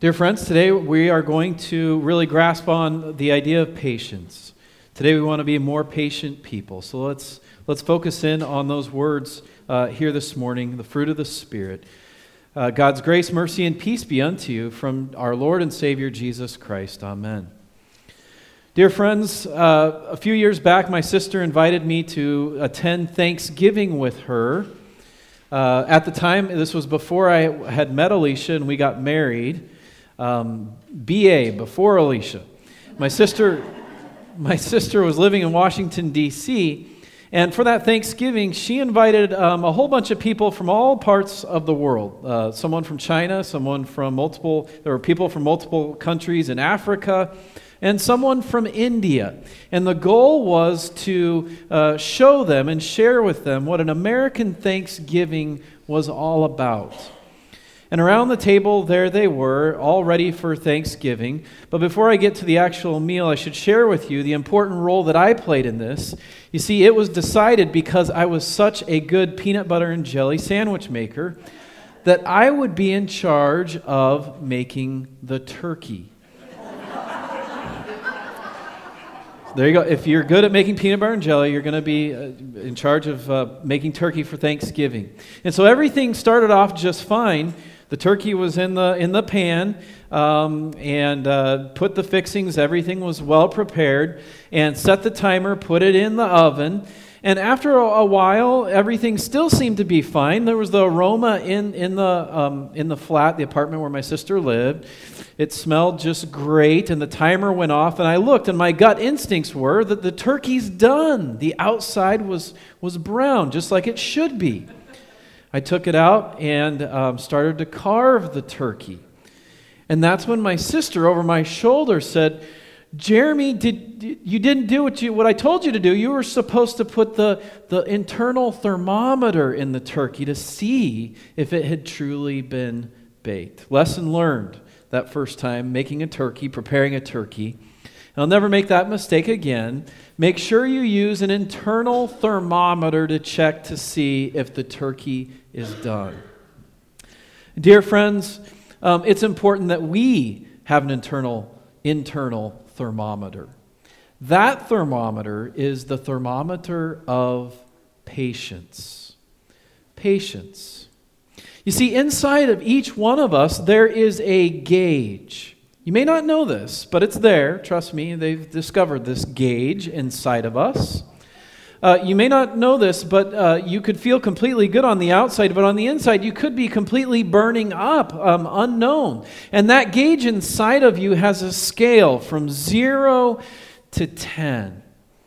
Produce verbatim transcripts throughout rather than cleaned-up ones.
Dear friends, today we are going to really grasp on the idea of patience. Today we want to be more patient people. So let's let's focus in on those words uh, here this morning, the fruit of the Spirit. Uh, God's grace, mercy, and peace be unto you from our Lord and Savior Jesus Christ. Amen. Dear friends, uh, a few years back, my sister invited me to attend Thanksgiving with her. Uh, at the time, this was before I had met Alicia and we got married. Um, B A, before Alicia. My sister, my sister was living in Washington, D C, and for that Thanksgiving, she invited um, a whole bunch of people from all parts of the world. Uh, someone from China, someone from multiple, there were people from multiple countries in Africa, and someone from India. And the goal was to uh, show them and share with them what an American Thanksgiving was all about. And around the table, there they were, all ready for Thanksgiving. But before I get to the actual meal, I should share with you the important role that I played in this. You see, it was decided because I was such a good peanut butter and jelly sandwich maker that I would be in charge of making the turkey. There you go. If you're good at making peanut butter and jelly, you're going to be uh, in charge of uh, making turkey for Thanksgiving. And so everything started off just fine. The turkey was in the in the pan, um, and uh, put the fixings. Everything was well prepared, and set the timer. Put it in the oven, and after a, a while, everything still seemed to be fine. There was the aroma in in the um, in the flat, the apartment where my sister lived. It smelled just great, and the timer went off. And I looked, and my gut instincts were that the turkey's done. The outside was was brown, just like it should be. I took it out and um, started to carve the turkey. And that's when my sister over my shoulder said, Jeremy, did you didn't do what you what I told you to do. You were supposed to put the, the internal thermometer in the turkey to see if it had truly been baked. Lesson learned that first time, making a turkey, preparing a turkey. I'll never make that mistake again. Make sure you use an internal thermometer to check to see if the turkey is done. Dear friends, um, it's important that we have an internal internal thermometer. That thermometer is the thermometer of patience. Patience. You see, inside of each one of us, there is a gauge. You may not know this, but it's there. Trust me, they've discovered this gauge inside of us. Uh, you may not know this, but uh, you could feel completely good on the outside, but on the inside, you could be completely burning up, um, unknown. And that gauge inside of you has a scale from zero to ten.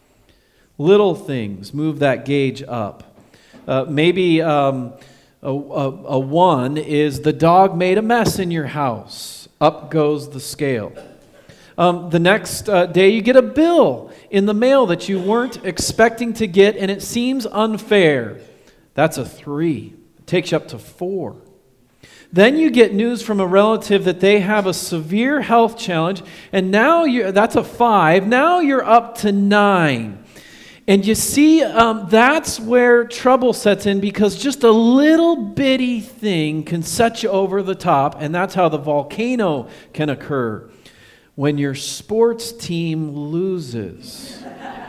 Little things move that gauge up. Uh, maybe um, a, a, a one is the dog made a mess in your house. Up goes the scale. Um, the next uh, day you get a bill in the mail that you weren't expecting to get, and it seems unfair. That's a three. It takes you up to four. Then you get news from a relative that they have a severe health challenge, and now you're, that's a five. Now you're up to nine. And you see, um, that's where trouble sets in, because just a little bitty thing can set you over the top, and that's how the volcano can occur. When your sports team loses.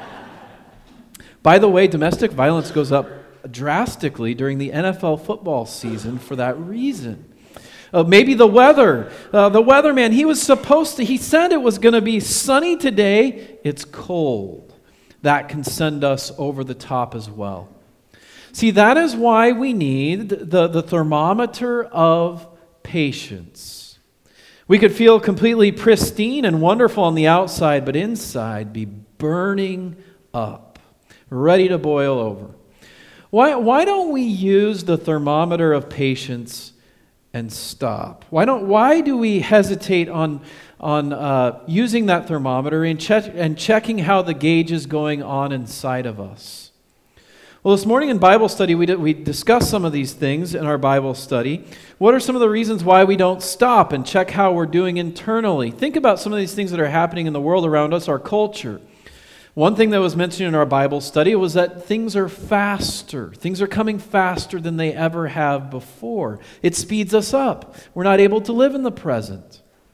By the way, domestic violence goes up drastically during the N F L football season for that reason. Uh, maybe the weather. Uh, the weatherman, he was supposed to, he said it was going to be sunny today. It's cold. That can send us over the top as well. See, that is why we need the, the thermometer of patience. We could feel completely pristine and wonderful on the outside, but inside be burning up, ready to boil over. Why, why don't we use the thermometer of patience and stop? Why don't? Why do we hesitate on on uh, using that thermometer and, check, and checking how the gauge is going on inside of us? Well, this morning in Bible study, we did, we discussed some of these things in our Bible study. What are some of the reasons why we don't stop and check how we're doing internally? Think about some of these things that are happening in the world around us, our culture. One thing that was mentioned in our Bible study was that things are faster. Things are coming faster than they ever have before. It speeds us up. We're not able to live in the present.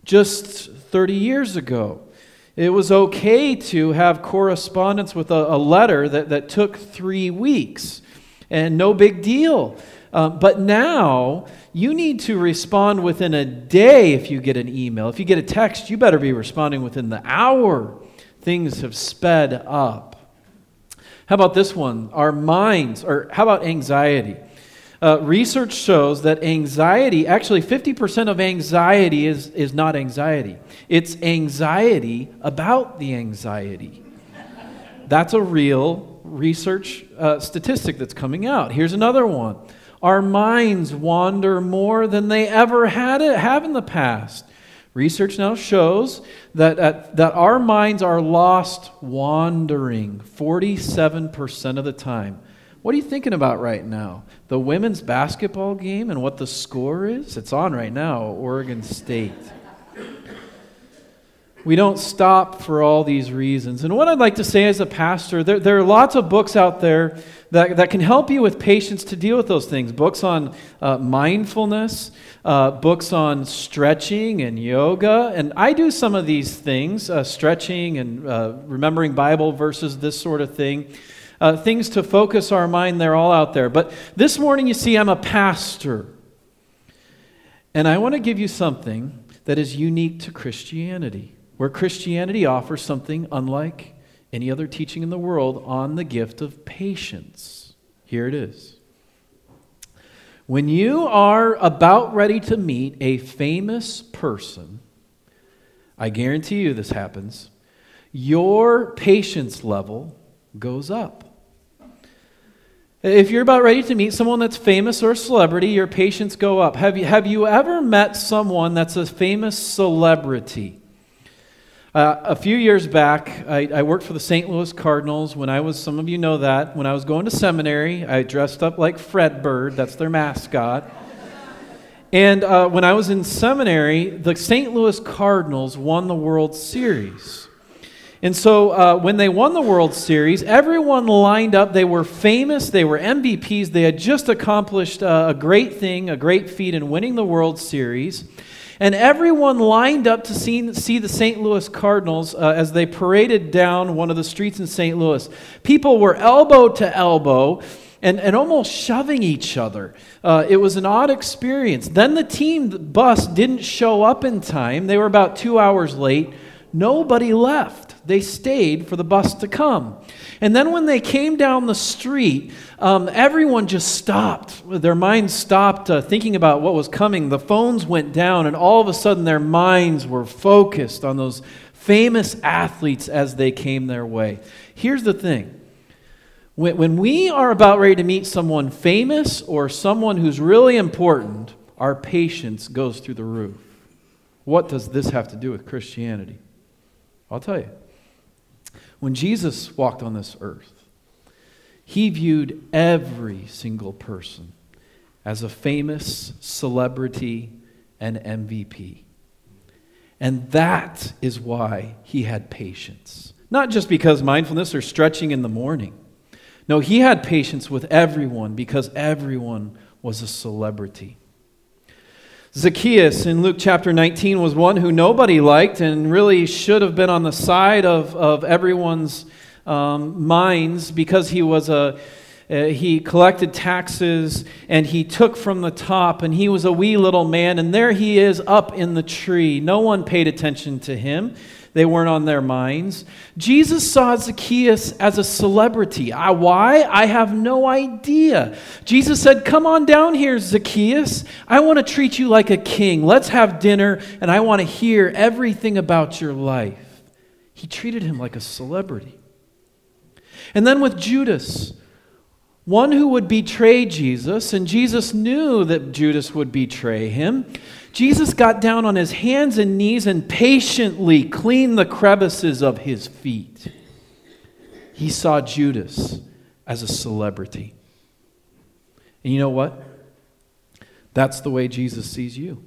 just thirty years ago. It was okay to have correspondence with a, a letter that, that took three weeks, and no big deal. Uh, but now, you need to respond within a day if you get an email. If you get a text, you better be responding within the hour. Things have sped up. How about this one? Our minds, or how about anxiety? Uh, research shows that anxiety, actually fifty percent of anxiety is, is not anxiety. It's anxiety about the anxiety. That's a real research uh, statistic that's coming out. Here's another one. Our minds wander more than they ever had it, have in the past. Research now shows that, uh, that our minds are lost wandering forty-seven percent of the time. What are you thinking about right now? The women's basketball game and what the score is? It's on right now, Oregon State. We don't stop for all these reasons. And what I'd like to say as a pastor, there, there are lots of books out there that, that can help you with patience to deal with those things. Books on uh, mindfulness, uh, books on stretching and yoga. And I do some of these things, uh, stretching and uh, remembering Bible verses, this sort of thing. Uh, things to focus our mind, they're all out there. But this morning, you see, I'm a pastor. And I want to give you something that is unique to Christianity, where Christianity offers something unlike any other teaching in the world on the gift of patience. Here it is. When you are about ready to meet a famous person, I guarantee you this happens, your patience level goes up. If you're about ready to meet someone that's famous or a celebrity, your patience go up. Have you, have you ever met someone that's a famous celebrity? Uh, a few years back, I, I worked for the Saint Louis Cardinals. When I was, some of you know that, when I was going to seminary, I dressed up like Fred Bird. That's their mascot. And uh, when I was in seminary, the Saint Louis Cardinals won the World Series. And so uh, when they won the World Series, everyone lined up. They were famous. They were M V Ps. They had just accomplished uh, a great thing, a great feat in winning the World Series. And everyone lined up to see, see the Saint Louis Cardinals uh, as they paraded down one of the streets in Saint Louis. People were elbow to elbow and, and almost shoving each other. Uh, it was an odd experience. Then the team bus didn't show up in time. They were about two hours late. Nobody left. They stayed for the bus to come. And then when they came down the street, um, everyone just stopped. Their minds stopped uh, thinking about what was coming. The phones went down, and all of a sudden their minds were focused on those famous athletes as they came their way. Here's the thing. When, when we are about ready to meet someone famous or someone who's really important, our patience goes through the roof. What does this have to do with Christianity? I'll tell you. When Jesus walked on this earth, he viewed every single person as a famous celebrity and M V P. And that is why he had patience. Not just because mindfulness or stretching in the morning. No, he had patience with everyone because everyone was a celebrity. Zacchaeus in Luke chapter nineteen was one who nobody liked and really should have been on the side of, of everyone's um, minds because he was a uh, he collected taxes and he took from the top, and he was a wee little man, and there he is up in the tree. No one paid attention to him. They weren't on their minds. Jesus saw Zacchaeus as a celebrity. I, why? I have no idea. Jesus said, "Come on down here, Zacchaeus. I want to treat you like a king. Let's have dinner, and I want to hear everything about your life." He treated him like a celebrity. And then with Judas, one who would betray Jesus, and Jesus knew that Judas would betray him. Jesus got down on his hands and knees and patiently cleaned the crevices of his feet. He saw Judas as a celebrity. And you know what? That's the way Jesus sees you.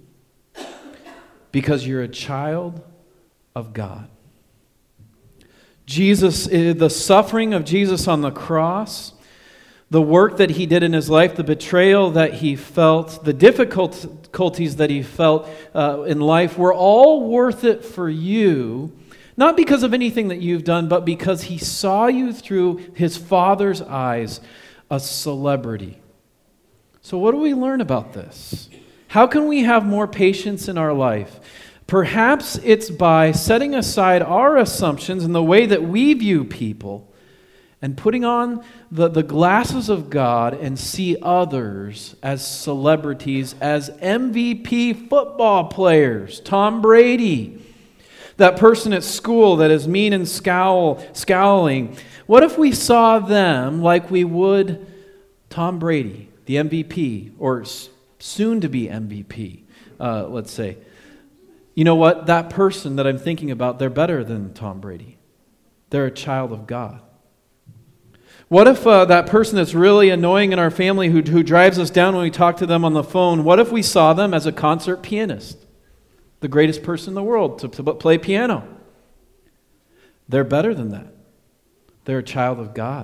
Because you're a child of God. Jesus, the suffering of Jesus on the cross, the work that he did in his life, the betrayal that he felt, the difficulties that he felt uh, in life were all worth it for you, not because of anything that you've done, but because he saw you through his Father's eyes, a celebrity. So what do we learn about this? How can we have more patience in our life? Perhaps it's by setting aside our assumptions and the way that we view people and putting on the, the glasses of God and see others as celebrities, as M V P football players. Tom Brady, that person at school that is mean and scowl, scowling. What if we saw them like we would Tom Brady, the M V P, or soon-to-be M V P, uh, let's say. You know what? That person that I'm thinking about, they're better than Tom Brady. They're a child of God. What if uh, that person that's really annoying in our family who, who drives us down when we talk to them on the phone, what if we saw them as a concert pianist? The greatest person in the world to, to play piano. They're better than that. They're a child of God.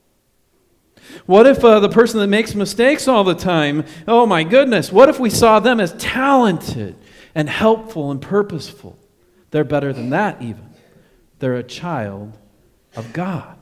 What if uh, the person that makes mistakes all the time, oh my goodness, what if we saw them as talented and helpful and purposeful? They're better than that even. They're a child of God.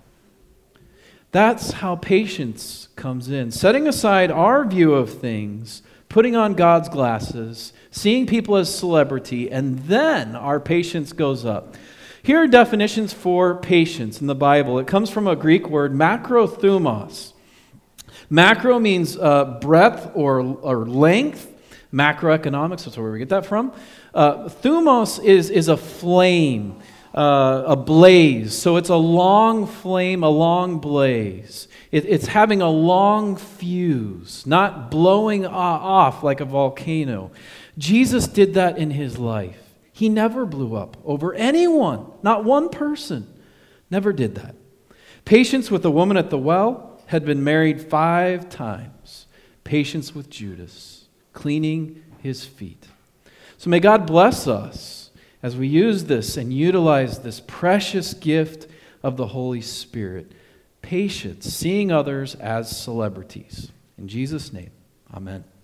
That's how patience comes in. Setting aside our view of things, putting on God's glasses, seeing people as celebrity, and then our patience goes up. Here are definitions for patience in the Bible. It comes from a Greek word, macrothumos. Macro means uh, breadth or, or length. Macroeconomics, that's where we get that from. Uh, thumos is, is a flame. Uh, a blaze. So it's a long flame, a long blaze. It, it's having a long fuse, not blowing off like a volcano. Jesus did that in his life. He never blew up over anyone, not one person. Never did that. Patience with the woman at the well, had been married five times. Patience with Judas, cleaning his feet. So may God bless us as we use this and utilize this precious gift of the Holy Spirit. Patience, seeing others as celebrities. In Jesus' name, amen.